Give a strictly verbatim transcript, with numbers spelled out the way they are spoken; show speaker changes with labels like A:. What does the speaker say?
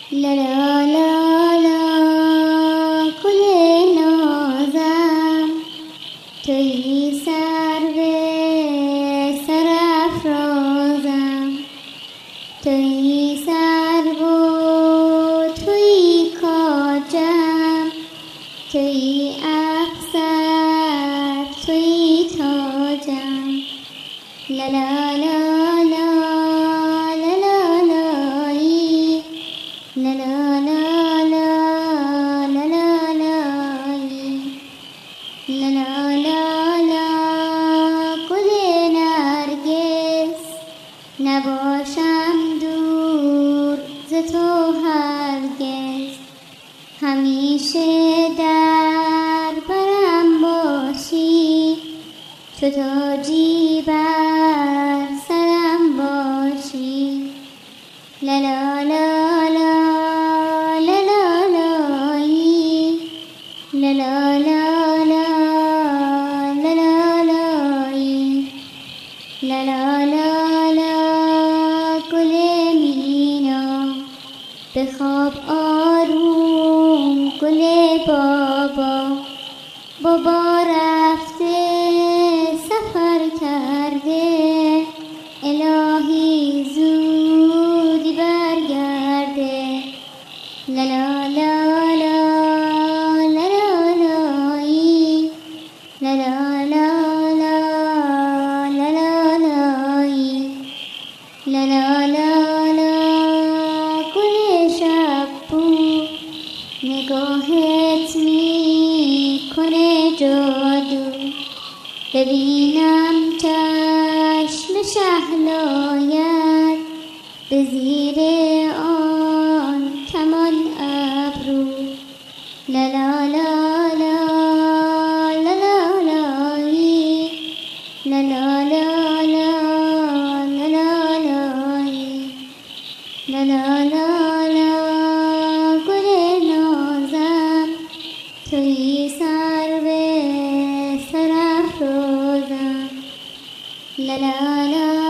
A: لا لا لا لا گل نازم تویی سرو سرافرازم، تویی سرو و تویی کاجم، تویی افسر تویی تاجم. لا لا لا لا لا لا لایی، لا لا لا لا لا لا لایی، لا لا لا لا گل نرگس نباشم دور ز تو هرگز، همیشه در برم باشی چو تاجی بر سرم باشی. لا لا لا لا لا لا لایی، لا لا لا لا لا لا لایی، لا لا لا لا گل مینا بخواب آروم گل بابا، بابا رفته سفر کرده الهی زودی برگرده. لا لا لا لا لا لا لایی، لا لا لا لا لا لا لایی، لا لا لا لا گل شبو نگاهت می کنه جادو، ببینم چشم شهلایت به زیر آن کمان ابرو. لا لا لا لا لا لا لایی، لا لا لا لا لا لا لایی، لا لا لا لا گل نازم تویی سرو سرافرازم. لا لا لا